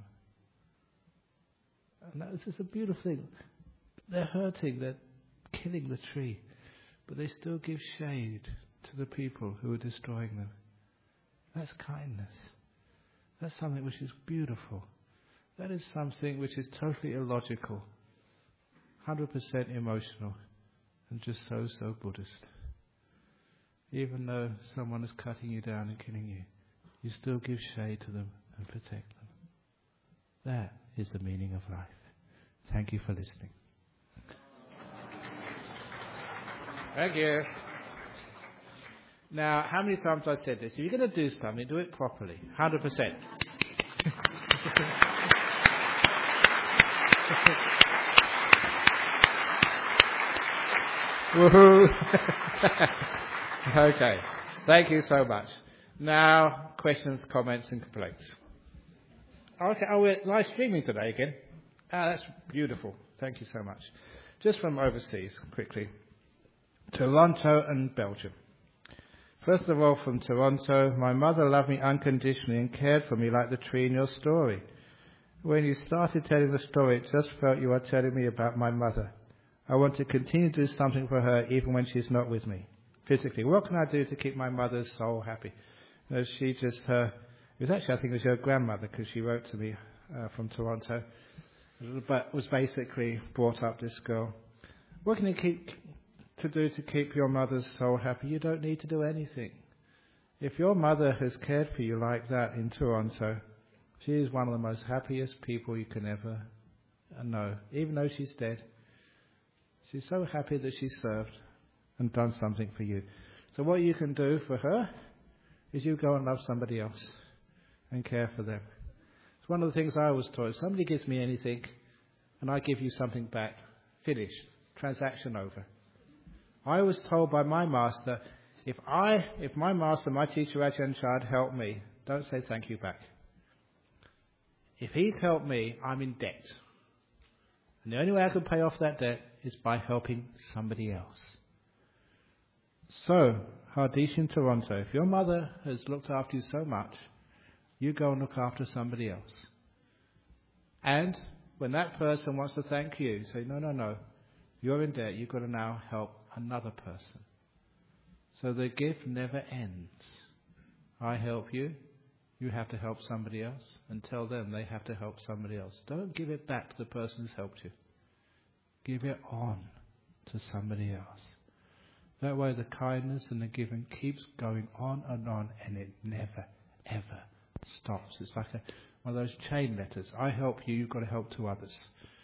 And that was just a beautiful thing. They're hurting, they're killing the tree, but they still give shade to the people who are destroying them. That's kindness. That's something which is beautiful. That is something which is totally illogical, one hundred percent emotional, and just so, so Buddhist. Even though someone is cutting you down and killing you, you still give shade to them and protect them. That is the meaning of life. Thank you for listening. Thank you. Now, how many times I said this? If you're going to do something, do it properly. one hundred percent. Woohoo! Okay. Thank you so much. Now, questions, comments and complaints. Okay. Oh, we're live streaming today again. Ah, that's beautiful. Thank you so much. Just from overseas, quickly. Toronto and Belgium. First of all, from Toronto, my mother loved me unconditionally and cared for me like the tree in your story. When you started telling the story, it just felt you were telling me about my mother. I want to continue to do something for her even when she's not with me, physically. What can I do to keep my mother's soul happy? You know, she just, uh, it was actually, I think it was your grandmother, because she wrote to me uh, from Toronto, but was basically brought up this girl. What can you keep to do to keep your mother's soul happy? You don't need to do anything. If your mother has cared for you like that in Toronto, she is one of the most happiest people you can ever know, even though she's dead. She's so happy that she served and done something for you. So what you can do for her is you go and love somebody else and care for them. It's one of the things I was taught. If somebody gives me anything and I give you something back, finished, transaction over. I was told by my master, if I, if my master, my teacher Ajahn Chah helped me, don't say thank you back. If he's helped me, I'm in debt. And the only way I can pay off that debt is by helping somebody else. So, Hardish in Toronto, if your mother has looked after you so much, you go and look after somebody else. And when that person wants to thank you, say, no, no, no, you're in debt, you've got to now help another person. So the gift never ends. I help you, you have to help somebody else, and tell them they have to help somebody else. Don't give it back to the person who's helped you. Give it on to somebody else. That way the kindness and the giving keeps going on and on, and it never, ever stops. It's like a, one of those chain letters. I help you, you've got to help two others.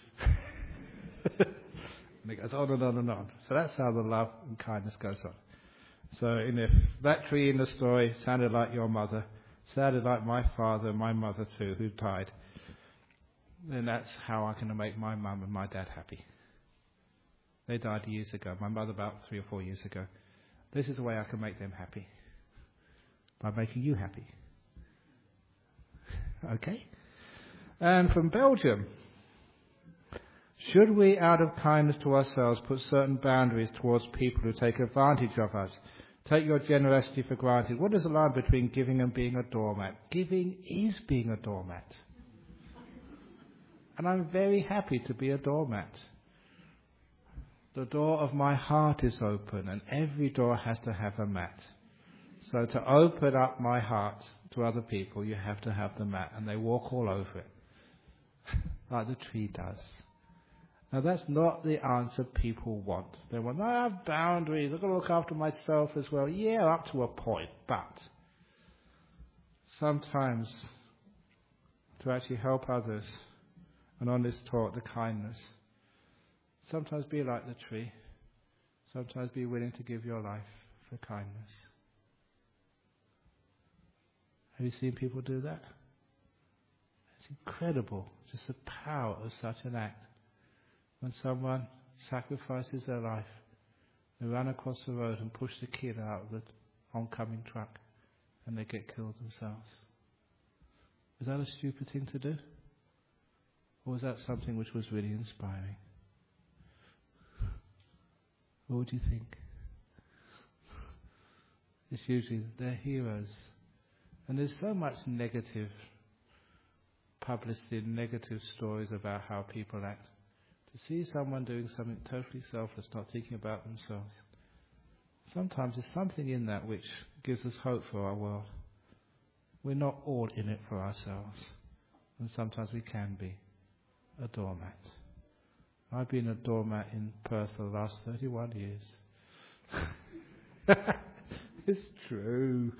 And it goes on and on and on. So that's how the love and kindness goes on. So and if that tree in the story sounded like your mother, sounded like my father and my mother too, who died, then that's how I can make my mum and my dad happy. They died years ago. My mother about three or four years ago. This is the way I can make them happy. By making you happy. Okay? And from Belgium. Should we, out of kindness to ourselves, put certain boundaries towards people who take advantage of us? Take your generosity for granted. What is the line between giving and being a doormat? Giving is being a doormat. And I'm very happy to be a doormat. The door of my heart is open, and every door has to have a mat. So to open up my heart to other people, you have to have the mat, and they walk all over it, like the tree does. Now that's not the answer people want. They want, I have boundaries, I've got to look after myself as well. Yeah, up to a point, but sometimes to actually help others. And on this talk, the kindness. Sometimes be like the tree. Sometimes be willing to give your life for kindness. Have you seen people do that? It's incredible, just the power of such an act. When someone sacrifices their life, they run across the road and push the kid out of the oncoming truck, and they get killed themselves. Is that a stupid thing to do? Or was that something which was really inspiring? What would you think? It's usually they're heroes. And there's so much negative publicity, negative stories about how people act. To see someone doing something totally selfless, not thinking about themselves. Sometimes there's something in that which gives us hope for our world. We're not all in it for ourselves. And sometimes we can be a doormat. I've been a doormat in Perth for the last thirty-one years. It's true.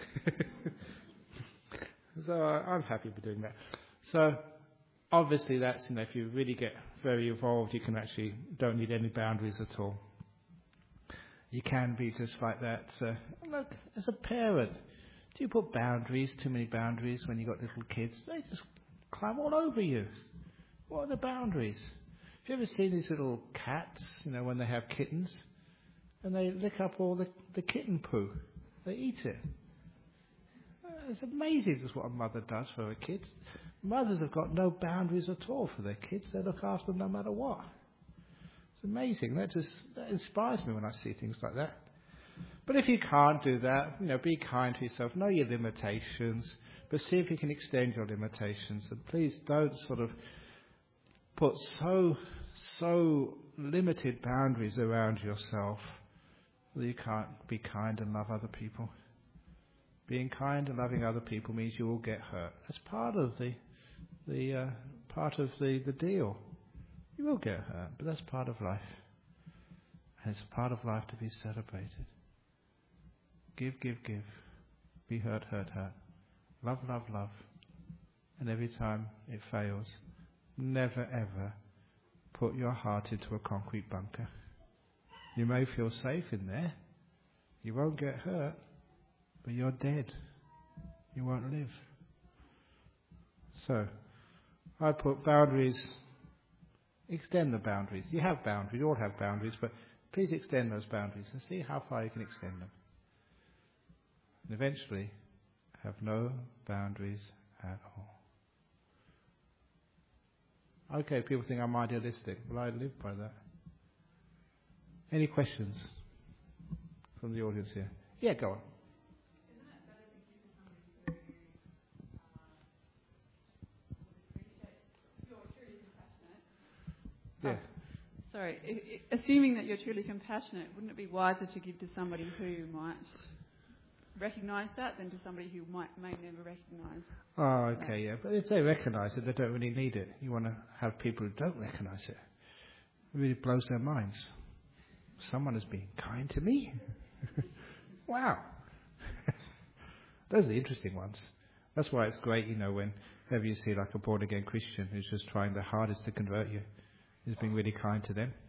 So I'm happy for doing that. So obviously that's, you know, if you really get very involved, you can actually, don't need any boundaries at all. You can be just like that. Uh, look, as a parent, do you put boundaries, too many boundaries when you've got little kids? They just climb all over you. What are the boundaries? Have you ever seen these little cats, you know, when they have kittens? And they lick up all the, the kitten poo. They eat it. It's amazing just what a mother does for her kids. Mothers have got no boundaries at all for their kids. They look after them no matter what. It's amazing. That just that inspires me when I see things like that. But if you can't do that, you know, be kind to yourself. Know your limitations, but see if you can extend your limitations. And please don't sort of put so so limited boundaries around yourself that you can't be kind and love other people. Being kind and loving other people means you will get hurt. That's part of the the uh, part of the, the deal. You will get hurt, but that's part of life. And it's part of life to be celebrated. Give, give, give. Be hurt, hurt, hurt. Love, love, love. And every time it fails, never ever put your heart into a concrete bunker. You may feel safe in there. You won't get hurt. But you're dead. You won't live. So, I put boundaries. Extend the boundaries. You have boundaries. You all have boundaries. But please extend those boundaries and see how far you can extend them. And eventually, have no boundaries at all. Okay, people think I'm idealistic. Well, I live by that. Any questions from the audience here? Yeah, go on. Yeah. Oh, sorry. I, I, assuming that you're truly compassionate, wouldn't it be wiser to give to somebody who might recognise that than to somebody who might may never recognise? Oh, okay, that? Yeah. But if they recognise it, they don't really need it. You want to have people who don't recognise it. It really blows their minds. Someone has been kind to me. Wow. Those are the interesting ones. That's why it's great, you know, whenever you see like a born-again Christian who's just trying their hardest to convert you. He's being really kind to them.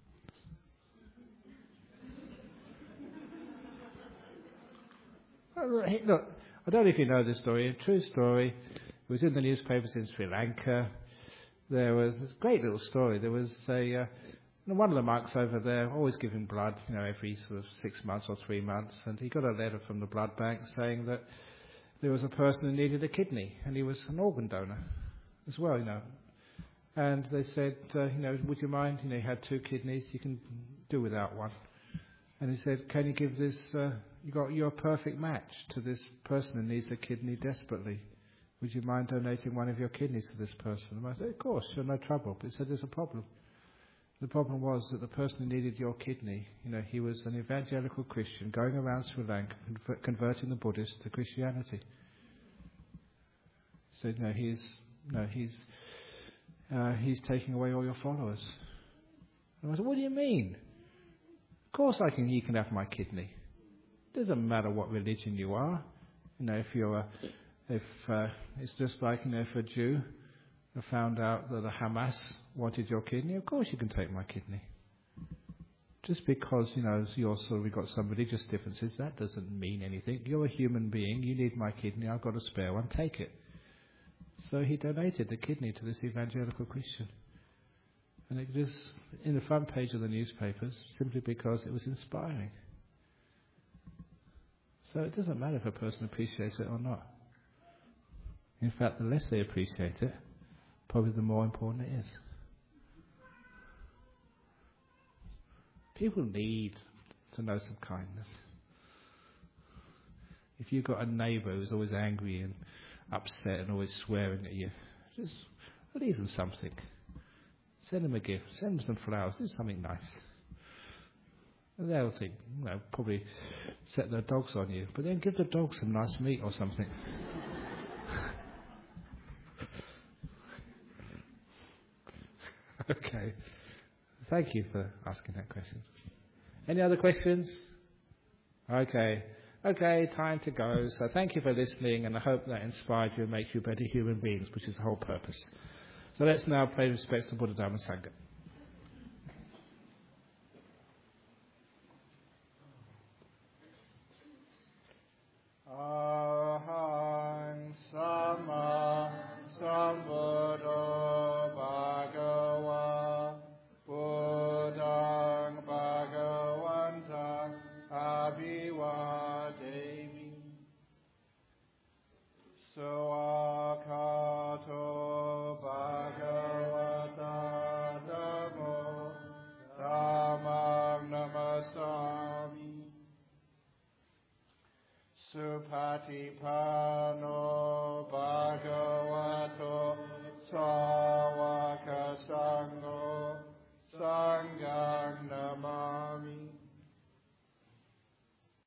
Look, I don't know if you know this story. A true story. It was in the newspapers in Sri Lanka. There was this great little story. There was a uh, one of the monks over there, always giving blood, you know, every sort of six months or three months, and he got a letter from the blood bank saying that there was a person who needed a kidney, and he was an organ donor as well, you know. And they said, uh, you know, would you mind? You know, you had two kidneys, you can do without one. And he said, can you give this, uh, you got your perfect match to this person who needs a kidney desperately. Would you mind donating one of your kidneys to this person? And I said, of course, sure, no trouble. But he said, there's a problem. The problem was that the person who needed your kidney, you know, he was an evangelical Christian going around Sri Lanka conver- converting the Buddhists to Christianity. He said, no, he's, no, he's, Uh, he's taking away all your followers. And I said, what do you mean? Of course I can, he can have my kidney. It doesn't matter what religion you are. You know, if you're a, If uh, it's just like, you know, if a Jew found out that the Hamas wanted your kidney, of course you can take my kidney. Just because, you know, you're sort of, we've got some religious differences, that doesn't mean anything. You're a human being, you need my kidney, I've got a spare one, take it. So he donated the kidney to this evangelical Christian. And it was in the front page of the newspapers simply because it was inspiring. So it doesn't matter if a person appreciates it or not. In fact, the less they appreciate it, probably the more important it is. People need to know some kindness. If you've got a neighbour who's always angry and upset and always swearing at you, just leave them something. Send them a gift. Send them some flowers. Do something nice. And they'll think, you know, probably set their dogs on you. But then give the dogs some nice meat or something. Okay. Thank you for asking that question. Any other questions? Okay. Okay, time to go. So thank you for listening, and I hope that inspired you and makes you better human beings, which is the whole purpose. So let's now pay respects to Buddha Dhamma Sangha. Aham Sama Sambuddho Bhagava Buddhang Bhagavantang Abhivademi Sawakato Bhagavata Namo Dhammam Namastami Supatipano Bhagavato Sawaka Sangho Sanghang Namah